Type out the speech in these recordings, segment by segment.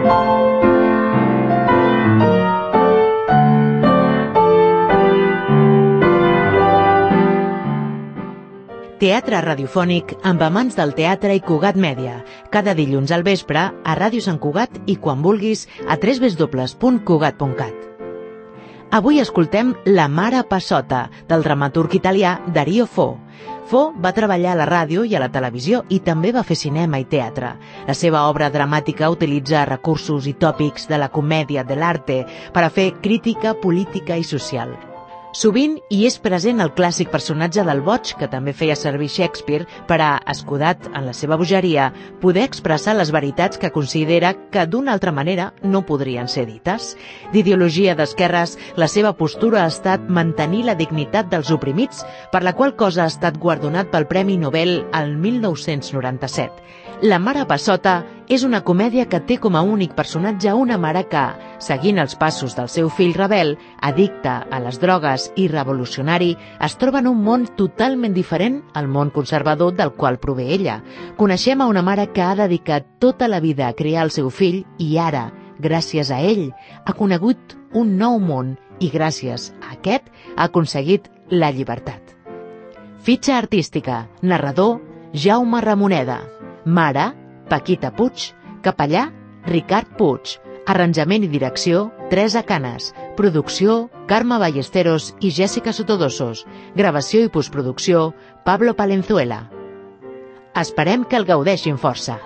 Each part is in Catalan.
Teatre radiofònic amb amants del teatre i Cugat Mèdia. Cada dilluns al vespre a Ràdio Sant Cugat i quan vulguis a www.cugat.cat. Avui escoltem La mare Passota, del dramaturg italià Dario Fo. Fo va treballar a la ràdio i a la televisió i també va fer cinema i teatre. La seva obra dramàtica utilitza recursos i tòpics de la comèdia de l'arte per a fer crítica política i social. Sovint hi és present el clàssic personatge del boig que també feia servir Shakespeare per a, escudat en la seva bogeria, poder expressar les veritats que considera que d'una altra manera no podrien ser dites. D'ideologia d'esquerres, la seva postura ha estat mantenir la dignitat dels oprimits, per la qual cosa ha estat guardonat pel Premi Nobel al 1997. La mare Passota és una comèdia que té com a únic personatge una mare que, seguint els passos del seu fill rebel, addicte a les drogues i revolucionari, es troba en un món totalment diferent al món conservador del qual prové ella. Coneixem a una mare que ha dedicat tota la vida a criar el seu fill i ara, gràcies a ell, ha conegut un nou món i gràcies a aquest ha aconseguit la llibertat. Fitxa artística, narrador Jaume Ramoneda. Mare, Paquita Puig. Capellà, Ricard Puig. Arranjament i direcció, Teresa Canes. Producció, Carme Ballesteros i Jessica Sotodosos. Gravació i postproducció, Pablo Palenzuela. Esperem que el gaudeixin força.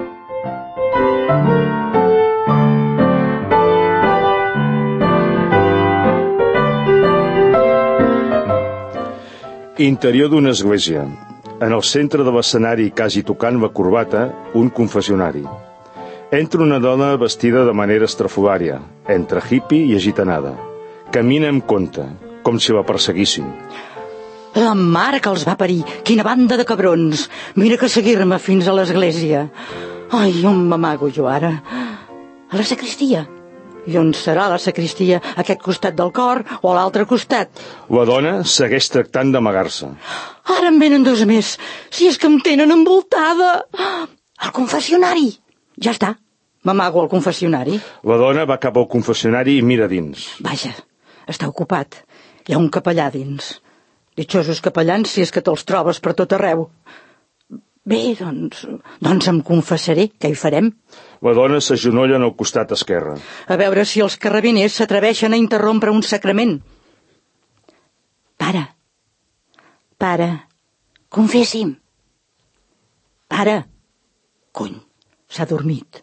Interior d'una església. En el centre de l'escenari, quasi tocant la corbata, un confessionari. Entra una dona vestida de manera estrafolària, entre hippie i agitanada. Camina amb compte, com si la perseguissin. La mare que els va parir! Quina banda de cabrons! Mira que seguir-me fins a l'església. Ai, on m'amago jo ara? A la sacristia. I on serà la sacristia? Aquest costat del cor o a l'altre costat? La dona segueix tractant d'amagar-se. Ara en venen dos més. Si és que em tenen envoltada. Al confessionari. Ja està. M'amago al confessionari. La dona va cap al confessionari i mira dins. Vaja, està ocupat. Hi ha un capellà dins. Ditxosos capellans si és que te'ls trobes per tot arreu. Bé, doncs em confessaré. Què hi farem? La dona s'agenolla en el costat esquerre. A veure si els carrabiners s'atreveixen a interrompre un sacrament. Pare, confessi'm. Pare. Cony, s'ha dormit.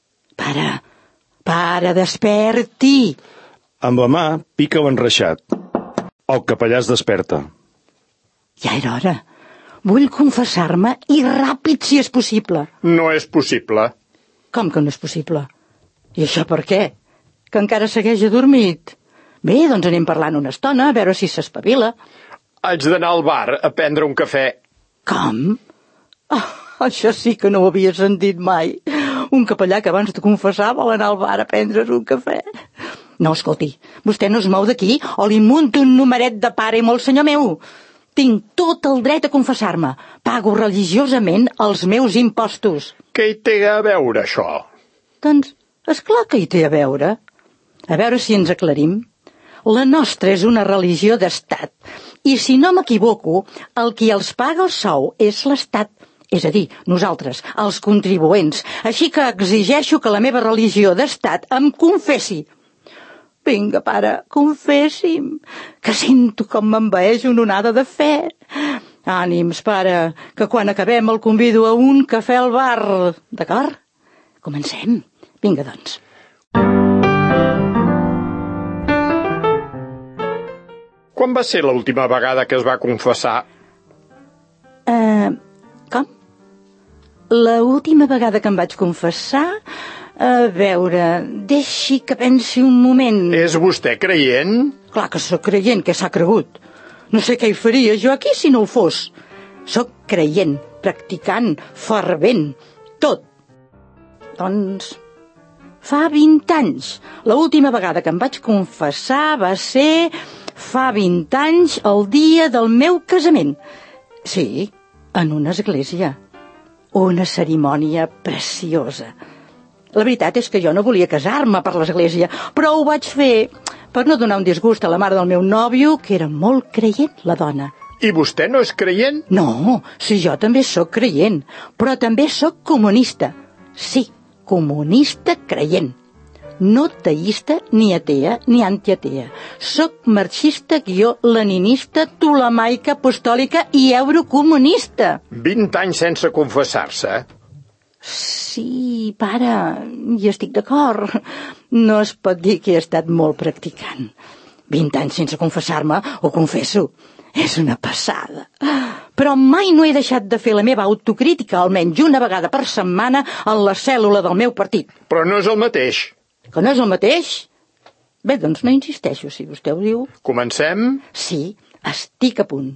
Pare, desperti. Amb la mà pica l'enreixat. El capellà es desperta. Ja era hora. Vull confessar-me i ràpid si és possible. No és possible. Com que no és possible? I això per què? Que encara segueix adormit. Bé, doncs anem parlant una estona, a veure si s'espavila. Haig d'anar al bar a prendre un cafè. Com? Això sí que no ho havia sentit mai. Un capellà que abans de confessar vol anar al bar a prendre's un cafè. No, escolti, vostè no es mou d'aquí o li munto un numeret de pare i molt senyor meu. Tinc tot el dret a confessar-me. Pago religiosament els meus impostos. Què hi té a veure, això? Doncs, esclar que hi té a veure. A veure si ens aclarim. La nostra és una religió d'estat. I si no m'equivoco, el qui els paga el sou és l'estat. És a dir, nosaltres, els contribuents. Així que exigeixo que la meva religió d'estat em confessi. Vinga, pare, confessi'm, que sento com m'envaeix una onada de fe. Ànims, pare, que quan acabem el convido a un cafè al bar. D'acord? Comencem. Vinga, doncs. Quan va ser l'última vegada que es va confessar? Com? L'última vegada que em vaig confessar... A veure, deixi que pensi un moment. És vostè creient? Clar que sóc creient, que s'ha cregut. No sé què hi faria jo aquí si no ho fos. Sóc creient, practicant, fervent, tot. Doncs fa 20 anys. L'última vegada que em vaig confessar va ser fa 20 anys el dia del meu casament. Sí, en una església. Una cerimònia preciosa. La veritat és que jo no volia casar-me per l'església, però ho vaig fer per no donar un disgust a la mare del meu nòvio, que era molt creient, la dona. I vostè no és creient? No, si jo també sóc creient, però també sóc comunista. Sí, comunista creient. No teïsta, ni atea, ni antiatea. Soc marxista-leninista, tolemaica, apostòlica i eurocomunista. 20 anys sense confessar-se. Sí, pare, hi estic d'acord. No es pot dir que he estat molt practicant. 20 anys sense confessar-me, ho confesso. És una passada. Però mai no he deixat de fer la meva autocrítica almenys una vegada per setmana en la cèl·lula del meu partit. Però no és el mateix. Que no és el mateix? Bé, doncs no insisteixo, si vostè ho diu. Comencem? Sí, estic a punt.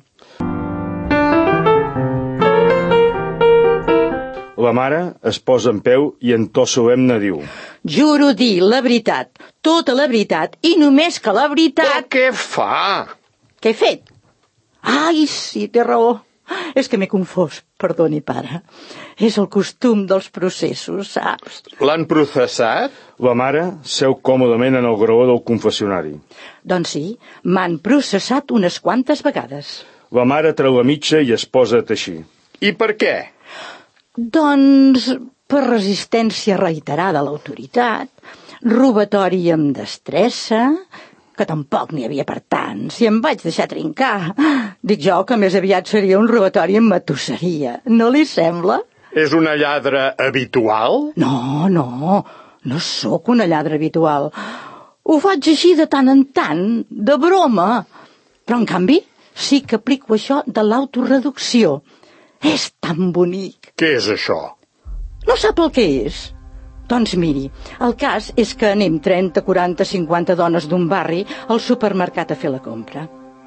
La mare es posa en peu i en to solemne diu: Juro dir la veritat, tota la veritat, i només que la veritat... Però què fa? Què he fet? Ai, sí, té raó. És que m'he confós, perdoni, pare. És el costum dels processos, saps? L'han processat? La mare seu còmodament en el graó del confessionari. Doncs sí, m'han processat unes quantes vegades. La mare treu la mitja i es posa a teixir. I per què? Doncs per resistència reiterada a l'autoritat, robatori amb destressa, que tampoc n'hi havia per tant, si em vaig deixar trincar. Dic jo que més aviat seria un robatori amb matusseria, no li sembla? És una lladra habitual? No sóc una lladra habitual. Ho faig així de tant en tant, de broma. Però, en canvi, sí que aplico això de l'autoreducció. És tan bonic. Què és això? No sap el que és? Doncs miri, el cas és que anem 30, 40, 50 dones d'un barri al supermercat a fer la compra.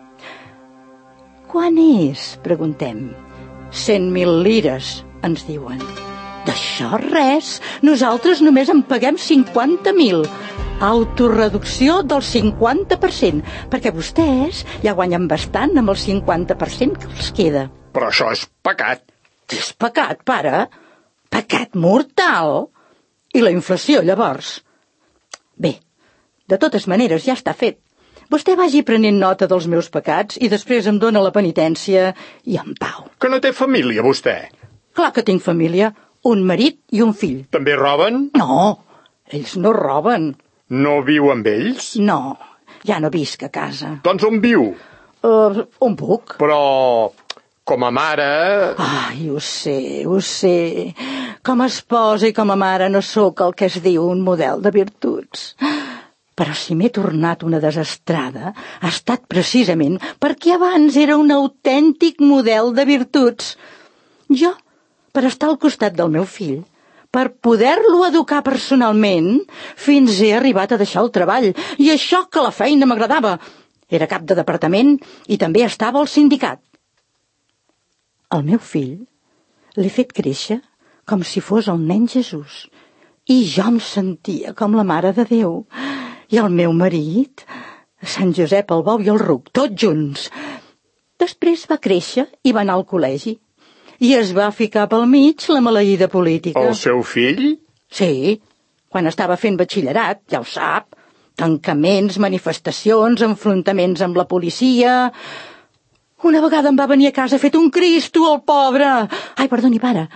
Quan és? Preguntem. 100.000 lires, ens diuen. D'això res, nosaltres només en paguem 50.000. Autoreducció del 50%, perquè vostès ja guanyen bastant amb el 50% que els queda. Però això és pecat. És pecat, pare? Pecat mortal? I la inflació, llavors? Bé, de totes maneres ja està fet. Vostè vagi prenent nota dels meus pecats i després em dóna la penitència i en pau. Que no té família, vostè? Clar que tinc família, un marit i un fill. També roben? No, ells no roben. No viu amb ells? No, ja no visc a casa. Doncs on viu? On puc? Però, com a mare... Ai, ho sé. Com a esposa i com a mare no sóc el que es diu un model de virtuts. Però si m'he tornat una desastrada, ha estat precisament perquè abans era un autèntic model de virtuts. Jo, per estar al costat del meu fill, per poder-lo educar personalment, fins he arribat a deixar el treball, i això que la feina m'agradava. Era cap de departament i també estava al sindicat. El meu fill l'he fet créixer com si fos el nen Jesús, i jo em sentia com la Mare de Déu. I el meu marit, Sant Josep, el bou i el ruc, tots junts. Després va créixer i va anar al col·legi. I es va ficar pel mig la maleïda política. El seu fill? Sí, quan estava fent batxillerat, ja ho sap. Tancaments, manifestacions, enfrontaments amb la policia... Una vegada em va venir a casa fet un Cristo, el pobre! Ai, perdoni, pare.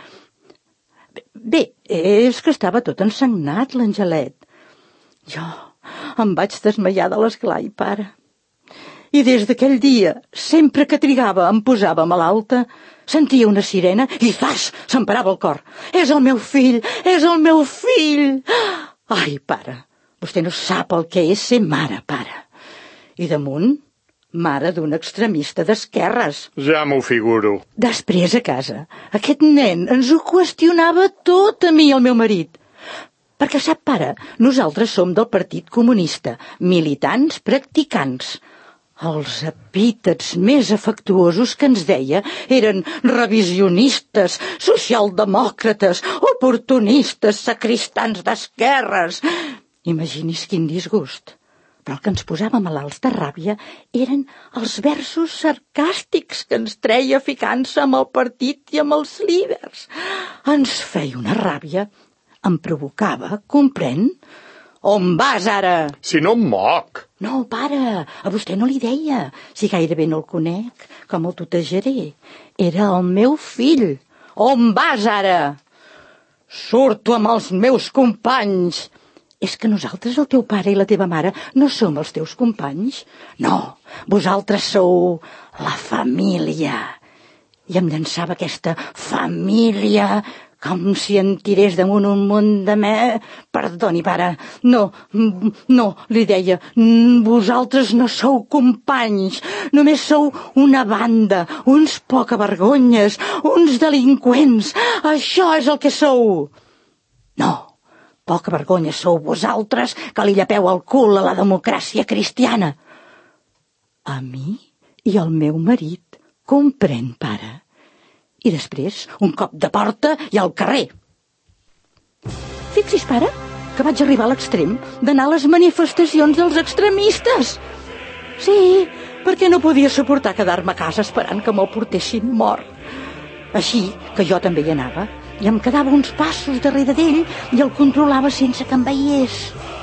Bé, és que estava tot ensagnat, l'Angelet. Jo em vaig desmaiar de l'esglai, pare. I des d'aquell dia, sempre que trigava em posava malalta, sentia una sirena i, zas, se'm parava el cor. És el meu fill! És el meu fill! Ai, pare, vostè no sap el que és ser mare, pare. I damunt, mare d'un extremista d'esquerres. Ja m'ho figuro. Després a casa, aquest nen ens ho qüestionava tot a mi i al meu marit. Perquè sap, pare, nosaltres som del Partit Comunista, militants practicants. Els epítets més afectuosos que ens deia eren revisionistes, socialdemòcrates, oportunistes, sacristans d'esquerres. Imagini's quin disgust. Però el que ens posava malalts de ràbia eren els versos sarcàstics que ens treia ficant-se amb el partit i amb els líders. Ens feia una ràbia. Em provocava, comprèn? On vas, ara? Si no em moc. No, pare, a vostè no li deia. Si gairebé no el conec, com el tutejaré. Era el meu fill. On vas, ara? Surto amb els meus companys. És que nosaltres, el teu pare i la teva mare, no som els teus companys? No, vosaltres sou la família. I em llançava aquesta família com si em tirés damunt un munt de Perdoni, pare, no, li deia, vosaltres no sou companys, només sou una banda, uns pocavergonyes, uns delinqüents, això és el que sou. No, pocavergonyes sou vosaltres que li llepeu el cul a la democràcia cristiana. A mi i al meu marit, comprèn, pare. I després, un cop de porta i al carrer. Fixi's, pare, que vaig arribar a l'extrem d'anar a les manifestacions dels extremistes. Sí, perquè no podia suportar quedar-me a casa esperant que me'l portessin mort. Així que jo també hi anava, i em quedava uns passos darrere d'ell i el controlava sense que em veiés.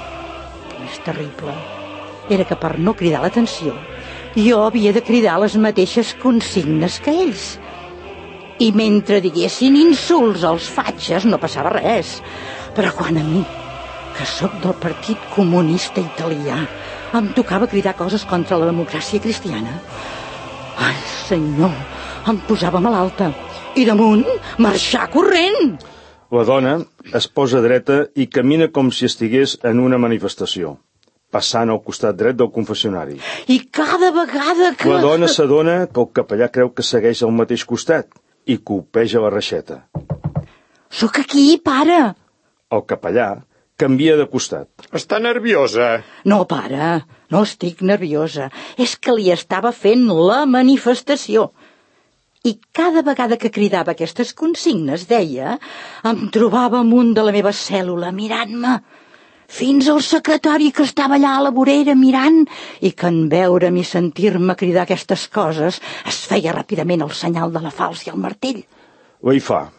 És terrible. Era que per no cridar l'atenció, jo havia de cridar les mateixes consignes que ells. I mentre diguessin insults als fatxes no passava res. Però quan a mi, que sóc del Partit Comunista Italià, em tocava cridar coses contra la democràcia cristiana, ai, senyor, em posava malalta. I damunt, marxar corrent. La dona es posa dreta i camina com si estigués en una manifestació, passant al costat dret del confessionari. I cada vegada que... La dona s'adona que el capellà creu que segueix al mateix costat i colpeja la reixeta. Sóc aquí, pare. El capellà canvia de costat. Està nerviosa. No, pare, no estic nerviosa. És que li estava fent la manifestació. I cada vegada que cridava aquestes consignes, deia, em trobava amunt de la meva cèl·lula mirant-me, fins al secretari que estava allà a la vorera mirant i que en veure'm i sentir-me cridar aquestes coses es feia ràpidament el senyal de la falç i el martell. Ho hi fa.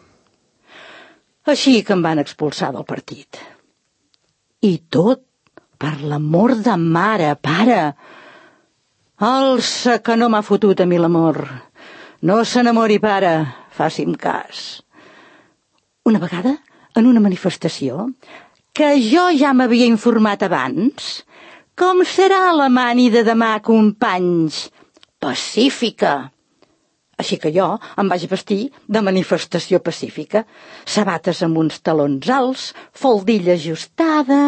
Així que em van expulsar del partit. I tot per l'amor de mare, pare. Alça que no m'ha fotut a mi l'amor. No s'enamori, pare, faci'm cas. Una vegada, en una manifestació, que jo ja m'havia informat abans, com serà la mani de demà, companys? Pacífica. Així que jo em vaig vestir de manifestació pacífica, sabates amb uns talons alts, faldilla ajustada.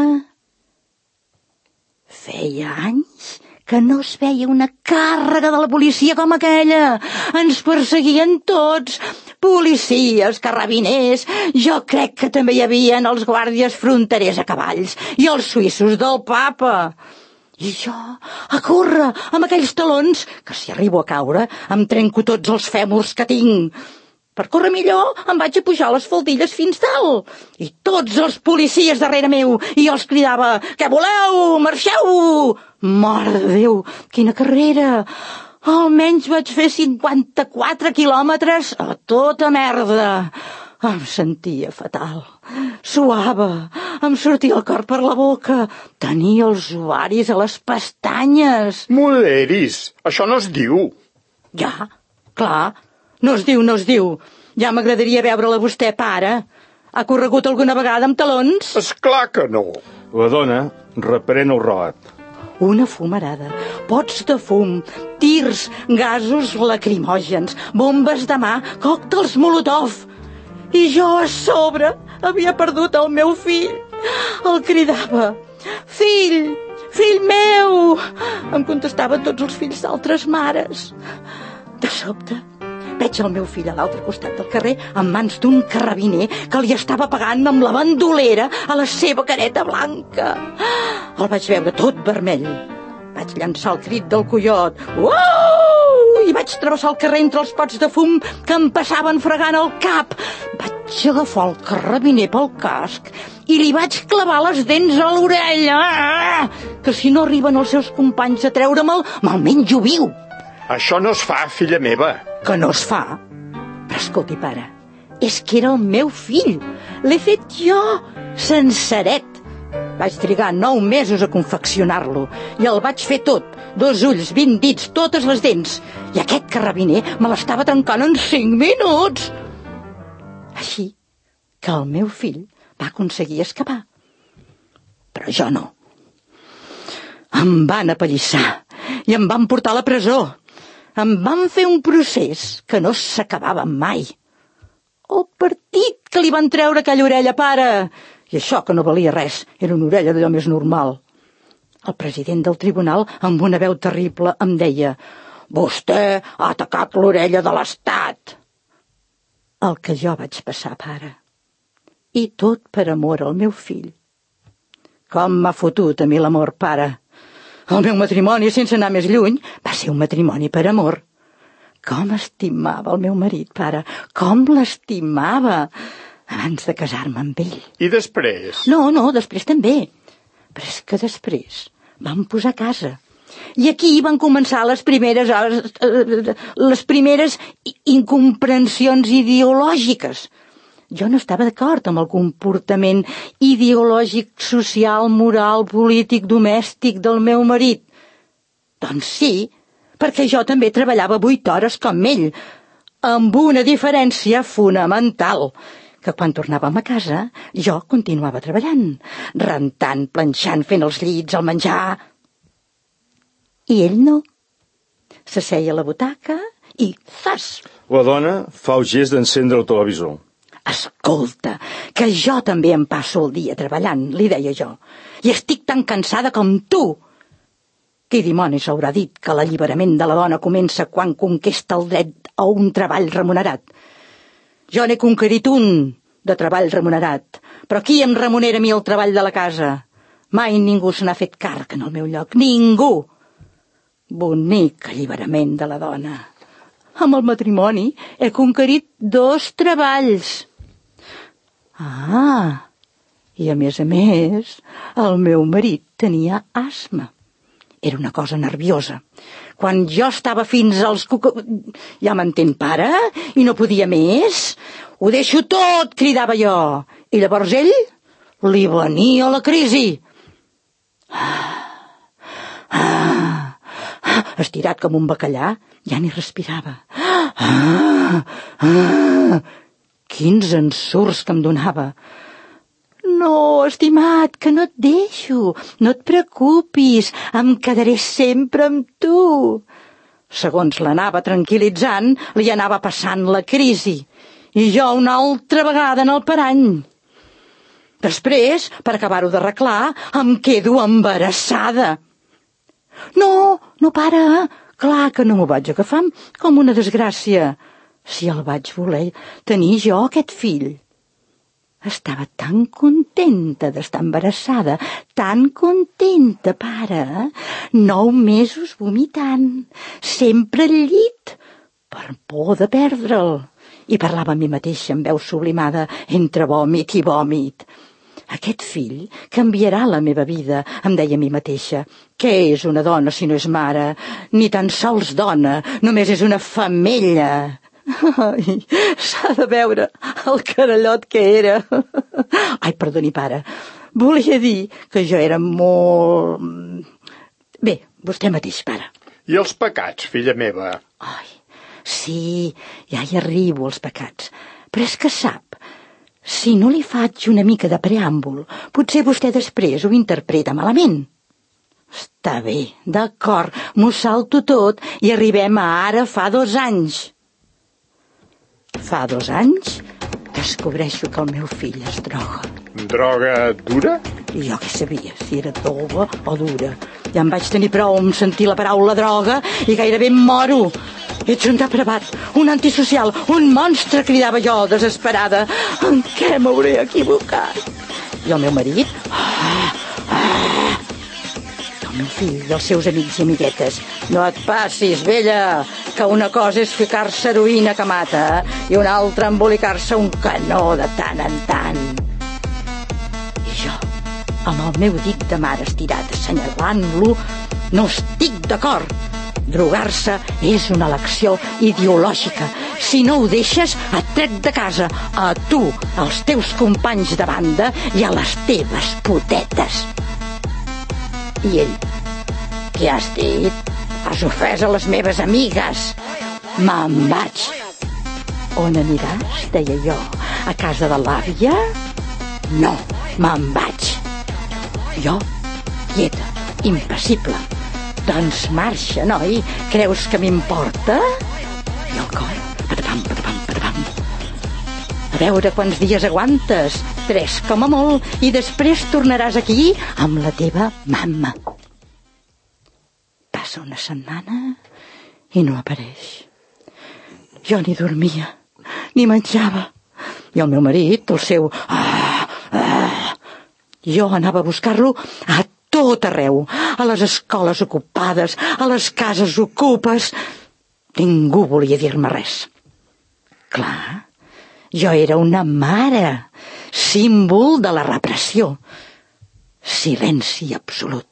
Feia anys que no es veia una càrrega de la policia com aquella. Ens perseguien tots, policies, carrabiners, jo crec que també hi havia els guàrdies fronterers a cavalls i els suïssos del papa. I jo, a córrer, amb aquells talons, que si arribo a caure em trenco tots els fèmurs que tinc. Per córrer millor em vaig a pujar les faldilles fins dalt. I tots els policies darrere meu, i jo els cridava, què voleu? Marxeu! Mare de Déu, quina carrera! Almenys vaig fer 54 quilòmetres a tota merda. Em sentia fatal. Suava, em sortia el cor per la boca. Tenia els ovaris a les pestanyes. Muleris, això no es diu. Ja, clar, no es diu. Ja m'agradaria veure-la vostè, pare. Ha corregut alguna vegada amb talons? Esclar que no. La dona reprèn el relat. Una fumarada, pots de fum, tirs, gasos lacrimògens, bombes de mà, còctels molotov. I jo a sobre havia perdut el meu fill. El cridava, fill, fill meu! Em contestaven tots els fills d'altres mares. De sobte, veig el meu fill a l'altre costat del carrer en mans d'un carrabiner que li estava pegant amb la bandolera a la seva careta blanca. El vaig veure tot vermell. Vaig llançar el crit del coiot. Uau! I vaig travessar el carrer entre els pots de fum que em passaven fregant el cap. Vaig agafar el carrabiner pel casc i li vaig clavar les dents a l'orella. Que si no arriben els seus companys a treure-me'l, me'l menjo viu. Això no es fa, filla meva. Que no es fa? Però escolti, pare, és que era el meu fill. L'he fet jo, senceret. Vaig trigar 9 mesos a confeccionar-lo i el vaig fer tot. 2 ulls, 20 dits, totes les dents. I aquest carrabiner me l'estava tancant en 5 minuts. Així que el meu fill va aconseguir escapar. Però jo no. Em van apallissar i em van portar a la presó. Em van fer un procés que no s'acabava mai. El partit que li van treure aquella orella, pare! I això que no valia res, era una orella d'allò més normal. El president del tribunal, amb una veu terrible, em deia: «Vostè ha atacat l'orella de l'Estat!» El que jo vaig passar, pare. I tot per amor al meu fill. Com m'ha fotut a mi l'amor, pare. El meu matrimoni, sense anar més lluny, va ser un matrimoni per amor. Com estimava el meu marit, pare. Com l'estimava abans de casar-me amb ell. I després? No, després també. Però és que després vam posar casa. I aquí van començar les primeres incomprensions ideològiques. Jo no estava d'acord amb el comportament ideològic, social, moral, polític, domèstic del meu marit. Doncs sí, perquè jo també treballava 8 hores com ell, amb una diferència fonamental, que quan tornàvem a casa jo continuava treballant, rentant, planxant, fent els llits, el menjar. I ell no. S'asseia a la butaca i zas! La dona fa el gest d'encendre el televisor. Escolta, que jo també em passo el dia treballant, li deia jo, i estic tan cansada com tu. Qui dimonis haurà dit que l'alliberament de la dona comença quan conquesta el dret a un treball remunerat? Jo n'he conquerit un de treball remunerat, però qui em remunera a mi el treball de la casa? Mai ningú se n'ha fet càrrec en el meu lloc, ningú. Bonic alliberament de la dona. Amb el matrimoni he conquerit 2 treballs. Ah, i a més, el meu marit tenia asma. Era una cosa nerviosa. Quan jo estava fins als... Ja m'entén, pare? I no podia més? Ho deixo tot, cridava jo. I llavors ell li venia la crisi. Estirat com un bacallà, ja ni respirava. Quins ensurts que em donava. No, estimat, que no et deixo. No et preocupis, em quedaré sempre amb tu. Segons l'anava tranquil·litzant, li anava passant la crisi. I jo una altra vegada en el parany. Després, per acabar-ho d'arreglar, em quedo embarassada. No, pare, clar que no m'ho vaig agafar com una desgràcia. Si el vaig voler tenir jo, aquest fill. Estava tan contenta d'estar embarassada, tan contenta, pare. 9 mesos vomitant, sempre al llit, per por de perdre'l. I parlava a mi mateixa amb veu sublimada entre vòmit i vòmit. Aquest fill canviarà la meva vida, em deia a mi mateixa. Què és una dona si no és mare? Ni tan sols dona, només és una femella. Ai, s'ha de veure el carallot que era. Ai, perdoni, pare. Volia dir que jo era molt... Bé, vostè mateix, pare. I els pecats, filla meva? Ai, sí, ja hi arribo, als pecats. Però és que sap, si no li faig una mica de preàmbul, potser vostè després ho interpreta malament. Està bé, d'acord, m'ho salto tot i arribem a ara fa 2 anys. Fa 2 anys descobreixo que el meu fill es droga. Droga dura? I jo què sabia, si era dolga o dura. Ja em vaig tenir prou amb sentir la paraula droga i gairebé em moro. Ets un depravat, un antisocial, un monstre, cridava jo, desesperada. En què m'hauré equivocat? I el meu marit? El meu fill i els seus amics i amiguetes. No et passis, vella, que una cosa és ficar-se heroïna que mata i una altra embolicar-se un canó de tant en tant. I jo, amb el meu dit de mare estirat assenyalant-lo, no estic d'acord. Drogar-se és una elecció ideològica. Si no ho deixes, et tret de casa, a tu, als teus companys de banda i a les teves putetes. I ell: què has dit? Has ofès a les meves amigues. Me'n vaig. On aniràs? Deia jo. A casa de l'àvia? No, me'n vaig. Jo, quieta, impassible. Doncs marxa, noi. Creus que m'importa? I el cor, patapam, patapam, patapam. A veure quants dies aguantes. 3 com a molt, i després tornaràs aquí amb la teva mama. Passa una setmana i no apareix. Jo ni dormia, ni menjava. I el meu marit, el seu... Jo anava a buscar-lo a tot arreu, a les escoles ocupades, a les cases ocupes. Ningú volia dir-me res. Clar, jo era una mare, símbol de la repressió. Silenci absolut.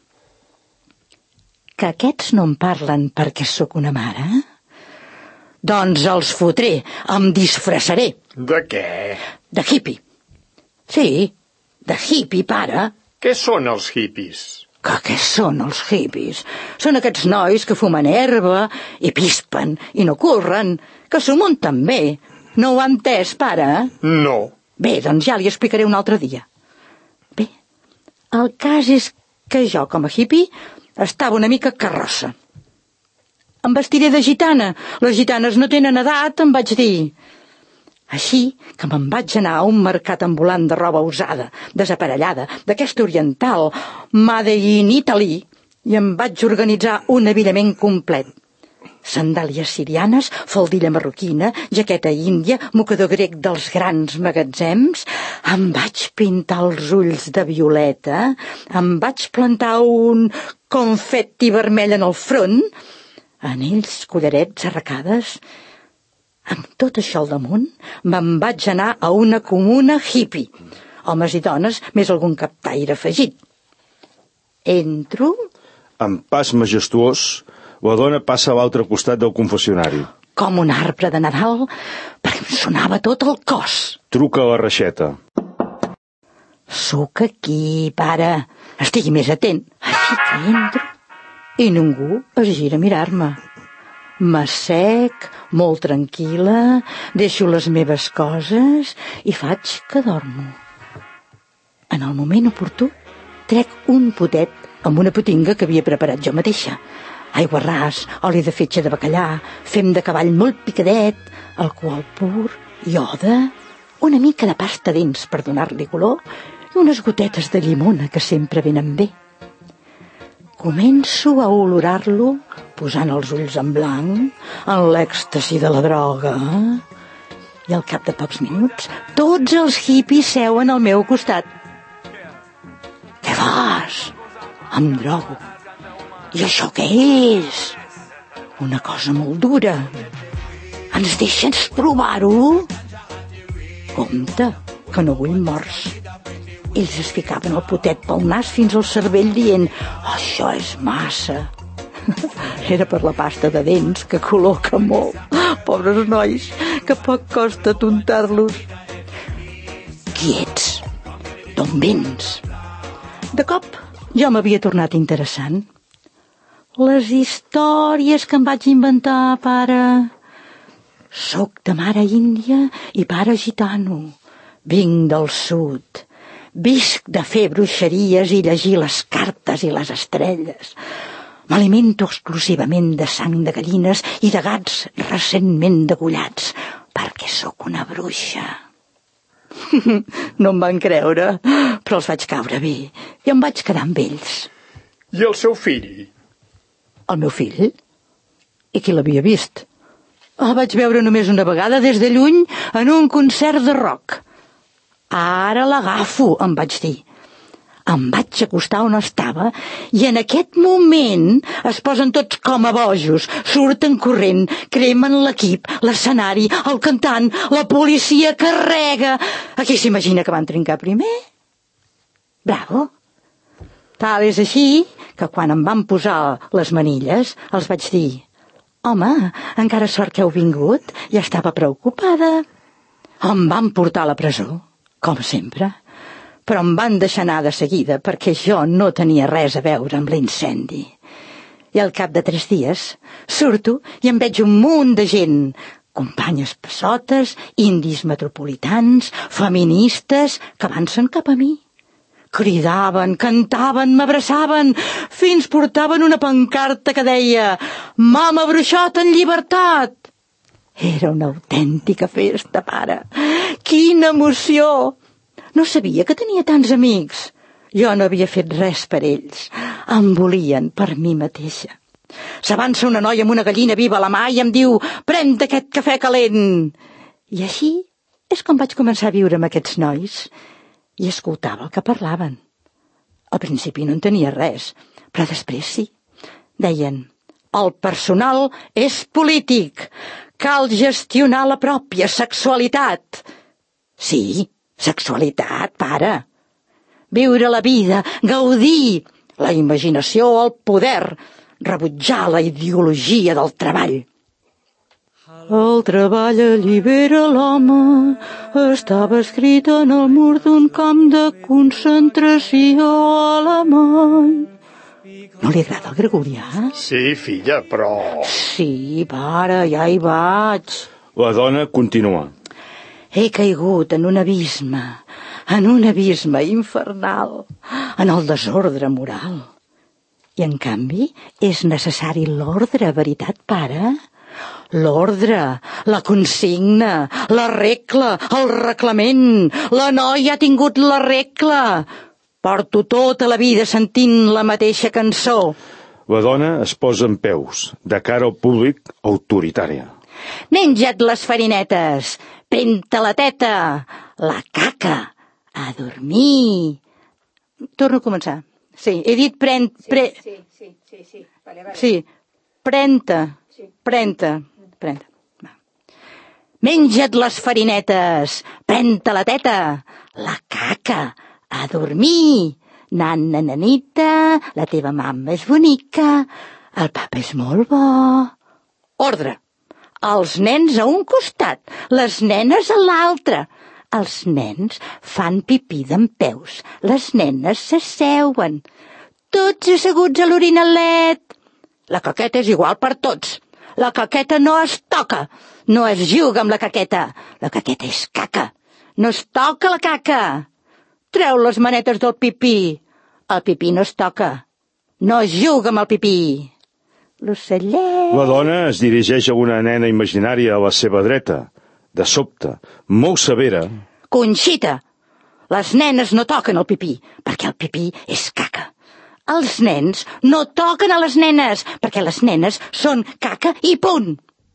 Que aquests no em parlen perquè sóc una mare? Doncs els fotré, em disfressaré. De què? De hippie. Sí, de hippie, pare. Què són els hippies? Que què són els hippies? Són aquests nois que fumen herba i pispen i no corren, que s'ho munten bé. No ho ha entès, pare? No. Bé, doncs ja li explicaré un altre dia. Bé, el cas és que jo, com a hippie, estava una mica carrossa. Em vestiré de gitana. Les gitanes no tenen edat, em vaig dir. Així que me'n vaig anar a un mercat ambulant de roba usada, desaparellada, d'aquesta oriental, Made in Italy, i em vaig organitzar un avillament complet. Sandàlies sirianes, faldilla marroquina, jaqueta índia, mocador grec dels grans magatzems. Em vaig pintar els ulls de violeta, em vaig plantar un confetti vermell en el front, anells, collarets, arracades. Amb tot això al damunt, me'n vaig anar a una comuna hippie. Homes i dones, més algun captaire afegit. Entro... Amb pas majestuós, la dona passa a l'altre costat del confessionari. Com un arbre de Nadal, perquè em sonava tot el cos. Truca a la reixeta. Sóc aquí, pare. Estigui més atent. Així que entro i ningú es gira a mirar-me. M'assec, molt tranquil·la, deixo les meves coses i faig que dormo. En el moment oportú, trec un potet amb una potinga que havia preparat jo mateixa. Aigua ras, oli de fetge de bacallà, fem de cavall molt picadet, alcohol pur, ioda, una mica de pasta dents per donar-li color i unes gotetes de llimona que sempre venen bé. Començo a olorar-lo posant els ulls en blanc, en l'èxtasi de la droga. I al cap de pocs minuts, tots els hippies seuen al meu costat. Què fas? Em drogo. I això què és? Una cosa molt dura. Ens deixes provar-ho? Compte, que no vull morts. Ells es ficaven el potet pel nas fins al cervell dient «Això és massa». Era per la pasta de dents, que col·loca molt. Pobres nois, que poc costa tontar-los. Qui ets? D'on vens? De cop, jo m'havia tornat interessant. Les històries que em vaig inventar, pare. Soc de mare índia i pare gitano. Vinc del sud. Visc de fer bruixeries i llegir les cartes i les estrelles. M'alimento exclusivament de sang de gallines i de gats recentment degollats, perquè sóc una bruixa. No em van creure, però els vaig caure bé i em vaig quedar amb ells. I el seu fill? El meu fill? I qui l'havia vist? El vaig veure només una vegada des de lluny en un concert de rock. Ara l'agafo, em vaig dir. Em vaig acostar on estava i en aquest moment es posen tots com a bojos, surten corrent, cremen l'equip, l'escenari, el cantant, la policia carrega. Aquí s'imagina que van trincar primer? Bravo. Tal és així que quan em van posar les manilles els vaig dir Home, encara sort que heu vingut. Ja estava preocupada. Em van portar a la presó, com sempre. Però em van deixar anar de seguida perquè jo no tenia res a veure amb l'incendi. I al cap de 3 dies surto i em veig un munt de gent, companyes passotes, indis metropolitans, feministes, que avancen cap a mi. Cridaven, cantaven, m'abraçaven, fins portaven una pancarta que deia «Mama Bruixot en llibertat!». Era una autèntica festa, pare. Quina emoció! No sabia que tenia tants amics. Jo no havia fet res per ells. Em volien per mi mateixa. S'avança una noia amb una gallina viva a la mà i em diu «Pren d'aquest cafè calent!». I així és com vaig començar a viure amb aquests nois. I escoltava el que parlaven. Al principi no entenia res, però després sí. Deien, el personal és polític, cal gestionar la pròpia sexualitat. Sí, sexualitat, pare. Viure la vida, gaudir, la imaginació, el poder, rebutjar la ideologia del treball. El treball allibera l'home, estava escrit en el mur d'un camp de concentració alemany. No li agrada el gregorià? Sí, filla, però... Sí, pare, ja hi vaig. La dona continua. He caigut en un abisme infernal, en el desordre moral. I, en canvi, és necessari l'ordre, veritat, pare? L'ordre, la consigna, la regla, el reglament. La noia ha tingut la regla. Porto tota la vida sentint la mateixa cançó. La dona es posa en peus, de cara al públic, autoritària. Menja't les farinetes, pren-te la teta, la caca, a dormir. Torno a començar. Sí, he dit Sí. Vale. Sí, pren-te. Menja't les farinetes, pren-te la teta, la caca, a dormir. Nana, nanita, la teva mama és bonica, el papa és molt bo. Ordre. Els nens a un costat, les nenes a l'altre. Els nens fan pipí dempeus, les nenes s'asseuen. Tots asseguts a l'orinalet. La caqueta és igual per tots. La caqueta no es toca. No es juga amb la caqueta. La caqueta és caca. No es toca la caca. Treu les manetes del pipí. El pipí no es toca. No es juga amb el pipí. L'ocellet... La dona es dirigeix a una nena imaginària a la seva dreta. De sobte, molt severa... Conxita, les nenes no toquen el pipí, perquè el pipí és caca. Els nens no toquen a les nenes, perquè les nenes són caca i punt.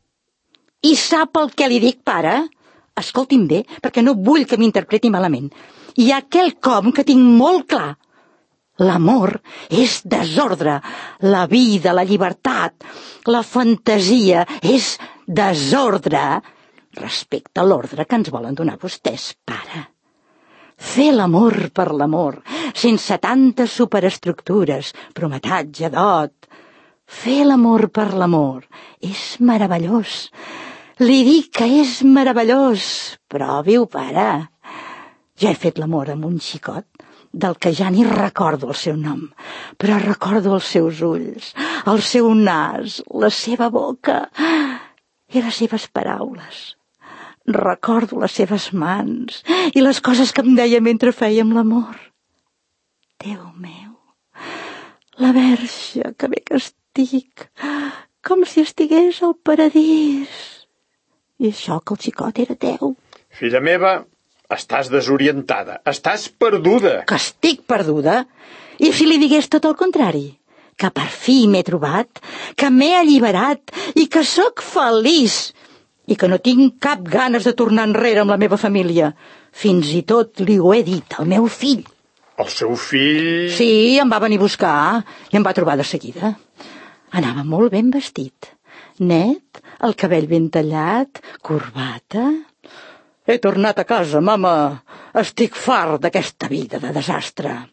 I sap el que li dic, pare? Escolti'm bé, perquè no vull que m'interpreti malament. Hi ha quelcom que tinc molt clar. L'amor és desordre. La vida, la llibertat, la fantasia és desordre respecte a l'ordre que ens volen donar vostès, pare. Fer l'amor per l'amor, sense tantes superestructures, prometatge, dot. Fer l'amor per l'amor és meravellós. Li dic que és meravellós. Provi-ho, pare. Ja he fet l'amor amb un xicot del que ja ni recordo el seu nom, però recordo els seus ulls, el seu nas, la seva boca i les seves paraules. Recordo les seves mans i les coses que em deia mentre fèiem l'amor. Déu meu, la Verge, que bé que estic, com si estigués al paradís. I això que el xicot era teu. Filla meva, estàs desorientada, estàs perduda. Que estic perduda? I si li digués tot el contrari? Que per fi m'he trobat, que m'he alliberat i que sóc feliç i que no tinc cap ganes de tornar enrere amb la meva família. Fins i tot li ho he dit al meu fill. El seu fill... Sí, em va venir a buscar i em va trobar de seguida. Anava molt ben vestit. Net, el cabell ben tallat, corbata... He tornat a casa, mama. Estic fart d'aquesta vida de desastre.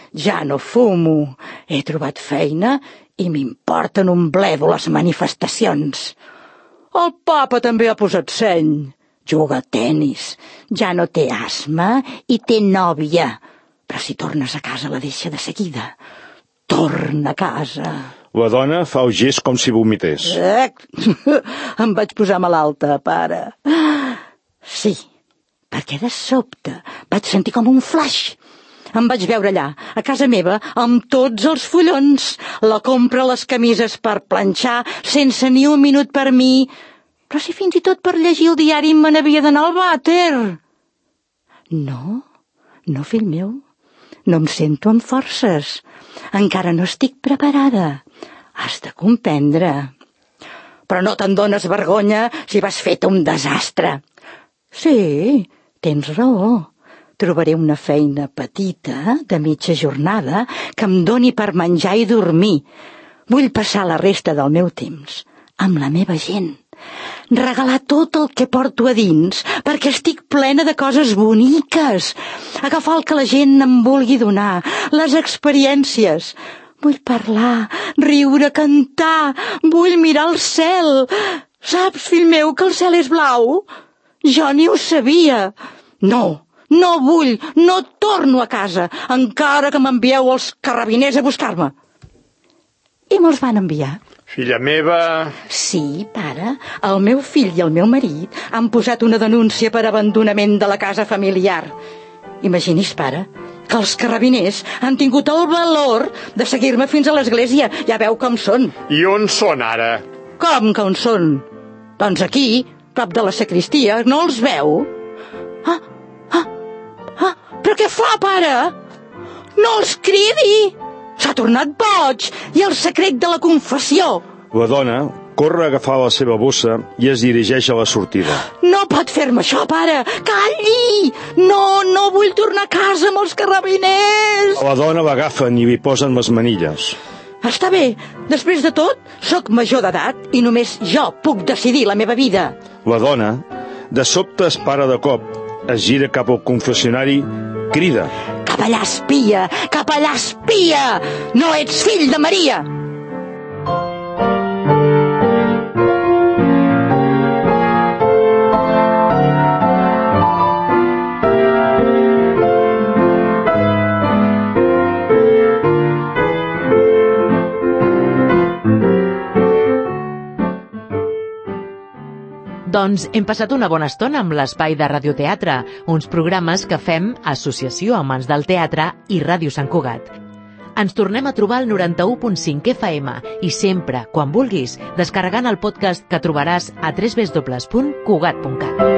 ja no fumo, he trobat feina i m'importen un bledo les manifestacions. El papa també ha posat seny. Juga a tennis, ja no té asma i té nòvia. Però si tornes a casa la deixa de seguida. Torna a casa. La dona fa el gest com si vomités. Em vaig posar malalta, pare. Sí, perquè de sobte vaig sentir com un flaix. Em vaig veure allà, a casa meva, amb tots els follons. La compra, les camises per planxar, sense ni un minut per mi. Però si fins i tot per llegir el diari me n'havia d'anar al vàter. No, fill meu. No em sento amb forces. Encara no estic preparada. Has de comprendre. Però no te'n dones vergonya si vas feta un desastre. Sí, tens raó. Trobaré una feina petita, de mitja jornada, que em doni per menjar i dormir. Vull passar la resta del meu temps amb la meva gent. Regalar tot el que porto a dins, perquè estic plena de coses boniques. Agafar el que la gent em vulgui donar, les experiències. Vull parlar, riure, cantar, vull mirar el cel. Saps, fill meu, que el cel és blau? Jo ni ho sabia. No vull, no torno a casa, encara que m'envieu els carrabiners a buscar-me. I me'ls van enviar. Filla meva... Sí, pare, el meu fill i el meu marit han posat una denúncia per abandonament de la casa familiar. Imagini's, pare, que els carrabiners han tingut el valor de seguir-me fins a l'església. Ja veu com són. I on són ara? Com que on són? Doncs aquí, prop de la sacristia, no els veu? Però què fa, pare? No els cridi! S'ha tornat boig! I el secret de la confessió! La dona corre a agafar la seva bossa i es dirigeix a la sortida. No pot fer-me això, pare! Calli! No vull tornar a casa amb els carrabiners! La dona l'agafen i li posen les manilles. Està bé, després de tot, sóc major d'edat i només jo puc decidir la meva vida. La dona, de sobte es para de cop, es gira cap al confessionari, crida. Capellà espia! Capellà espia! No ets fill de Maria! Doncs hem passat una bona estona amb l'Espai de Radioteatre, uns programes que fem Associació Amants del Teatre i Ràdio Sant Cugat. Ens tornem a trobar al 91.5 FM i sempre, quan vulguis, descarregant el podcast que trobaràs a www.cugat.cat.